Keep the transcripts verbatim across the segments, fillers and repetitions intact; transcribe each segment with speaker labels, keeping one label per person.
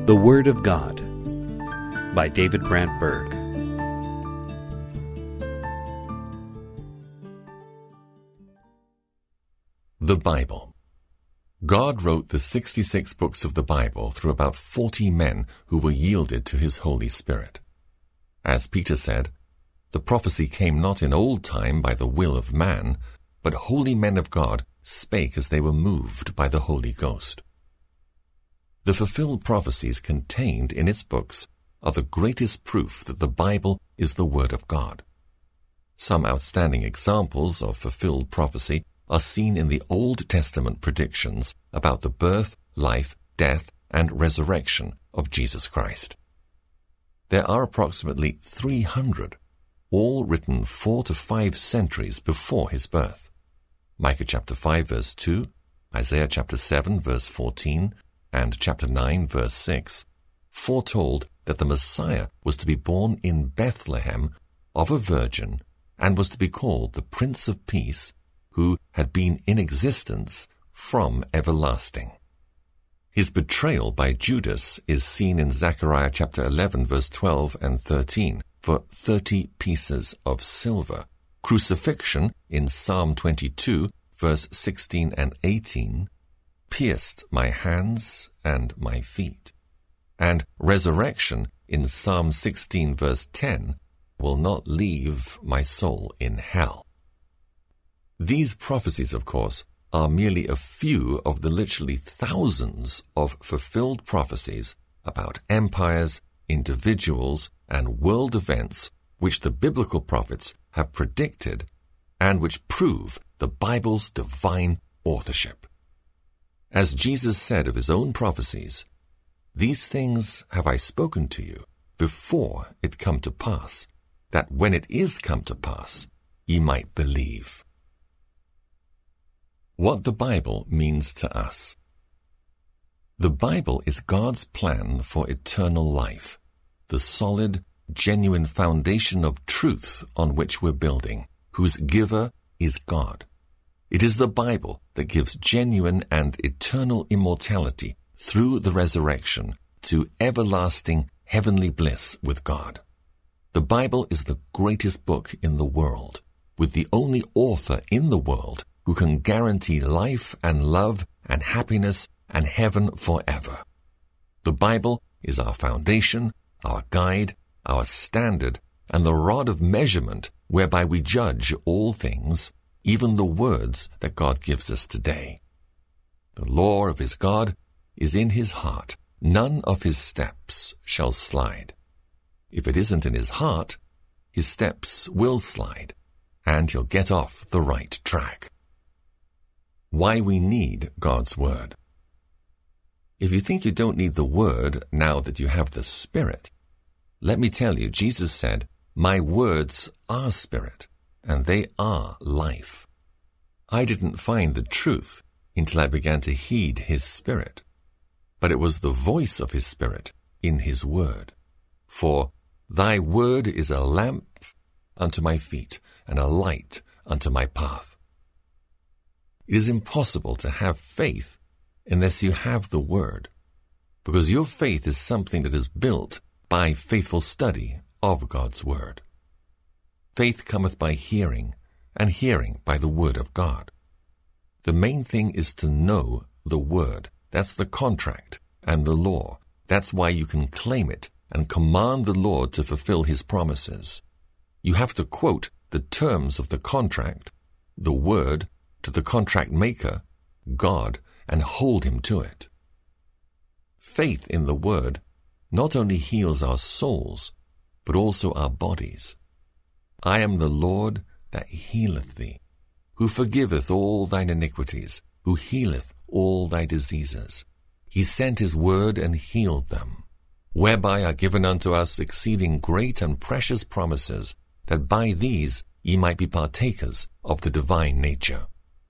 Speaker 1: The Word of God by David Brandt Berg.
Speaker 2: The Bible. God wrote the sixty-six books of the Bible through about forty men who were yielded to his Holy Spirit. As Peter said, the prophecy came not in old time by the will of man, but holy men of God spake as they were moved by the Holy Ghost. The fulfilled prophecies contained in its books are the greatest proof that the Bible is the Word of God. Some outstanding examples of fulfilled prophecy are seen in the Old Testament predictions about the birth, life, death, and resurrection of Jesus Christ. There are approximately three hundred, all written four to five centuries before his birth. Micah chapter five verse two, Isaiah chapter seven verse fourteen, and chapter nine verse six, foretold that the Messiah was to be born in Bethlehem of a virgin and was to be called the Prince of Peace, who had been in existence from everlasting. His betrayal by Judas is seen in Zechariah chapter eleven verse twelve and thirteen for thirty pieces of silver, crucifixion in Psalm twenty-two verse sixteen and eighteen, pierced my hands and my feet, and resurrection in Psalm sixteen verse ten, will not leave my soul in hell. These prophecies, of course, are merely a few of the literally thousands of fulfilled prophecies about empires, individuals, and world events which the biblical prophets have predicted and which prove the Bible's divine authorship. As Jesus said of his own prophecies, "These things have I spoken to you before it come to pass, that when it is come to pass, ye might believe." What the Bible means to us. The Bible is God's plan for eternal life, the solid, genuine foundation of truth on which we're building, whose giver is God. It is the Bible that gives genuine and eternal immortality through the resurrection to everlasting heavenly bliss with God. The Bible is the greatest book in the world, with the only author in the world who can guarantee life and love and happiness and heaven forever. The Bible is our foundation, our guide, our standard, and the rod of measurement whereby we judge all things, even the words that God gives us today. The law of his God is in his heart. None of his steps shall slide. If it isn't in his heart, his steps will slide, and he'll get off the right track. Why we need God's Word. If you think you don't need the Word now that you have the Spirit, let me tell you, Jesus said, "My words are spirit, and they are life." I didn't find the truth until I began to heed his Spirit, but it was the voice of his Spirit in his Word. For thy word is a lamp unto my feet, and a light unto my path. It is impossible to have faith unless you have the Word, because your faith is something that is built by faithful study of God's Word. Faith cometh by hearing, and hearing by the Word of God. The main thing is to know the Word. That's the contract and the law. That's why you can claim it and command the Lord to fulfill his promises. You have to quote the terms of the contract, the Word, to the contract maker, God, and hold him to it. Faith in the Word not only heals our souls, but also our bodies. I am the Lord that healeth thee, who forgiveth all thine iniquities, who healeth all thy diseases. He sent his word and healed them, whereby are given unto us exceeding great and precious promises, that by these ye might be partakers of the divine nature.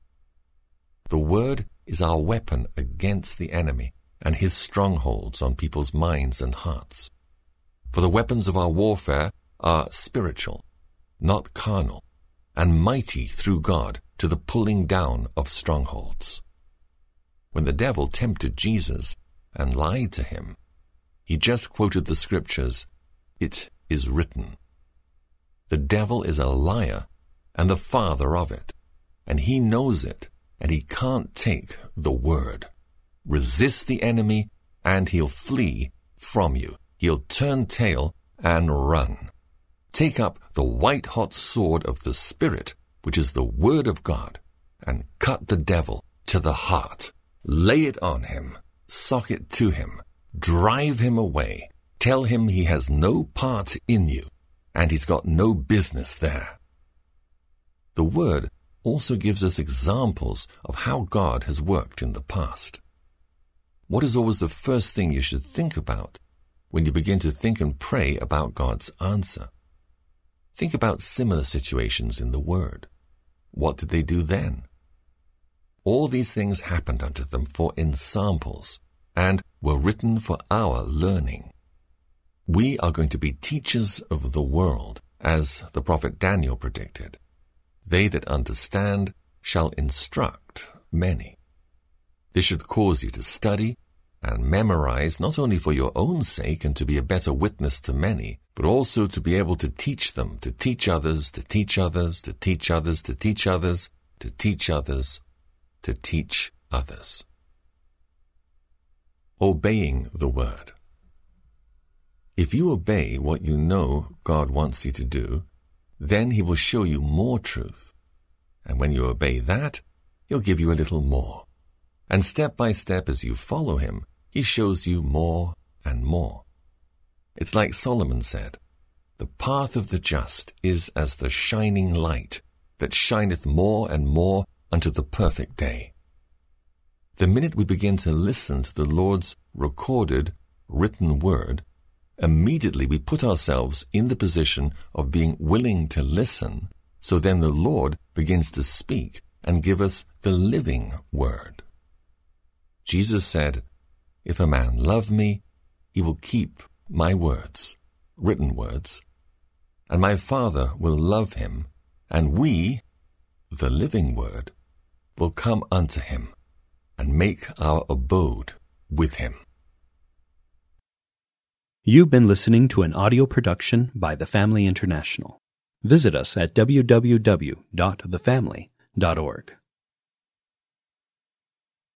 Speaker 2: The Word is our weapon against the enemy and his strongholds on people's minds and hearts. For the weapons of our warfare are spiritual, not carnal, and mighty through God to the pulling down of strongholds. When the devil tempted Jesus and lied to him, He just quoted the scriptures, "It is written." The devil is a liar and the father of it, and he knows it, and he can't take the word. Resist the enemy, and he'll flee from you. He'll turn tail and run. Take up the white-hot sword of the Spirit, which is the word of God, and cut the devil to the heart. Lay it on him, sock it to him, drive him away, tell him he has no part in you, and he's got no business there. The Word also gives us examples of how God has worked in the past. What is always the first thing you should think about when you begin to think and pray about God's answer? Think about similar situations in the Word. What did they do then? All these things happened unto them for ensamples, and were written for our learning. We are going to be teachers of the world, as the prophet Daniel predicted. They that understand shall instruct many. This should cause you to study and memorize, not only for your own sake and to be a better witness to many, but also to be able to teach them, to teach others, to teach others, to teach others, to teach others, to teach others, to teach others. Obeying the Word. If you obey what you know God wants you to do, then He will show you more truth. And when you obey that, He'll give you a little more. And step by step as you follow Him, He shows you more and more. It's like Solomon said, "The path of the just is as the shining light that shineth more and more unto the perfect day." The minute we begin to listen to the Lord's recorded, written word, immediately we put ourselves in the position of being willing to listen, so then the Lord begins to speak and give us the living word. Jesus said, "If a man love me, he will keep my words," written words, "and my Father will love him, and we, the living word, will come unto him and make our abode with him."
Speaker 1: You've been listening to an audio production by The Family International. Visit us at w w w dot the family dot org.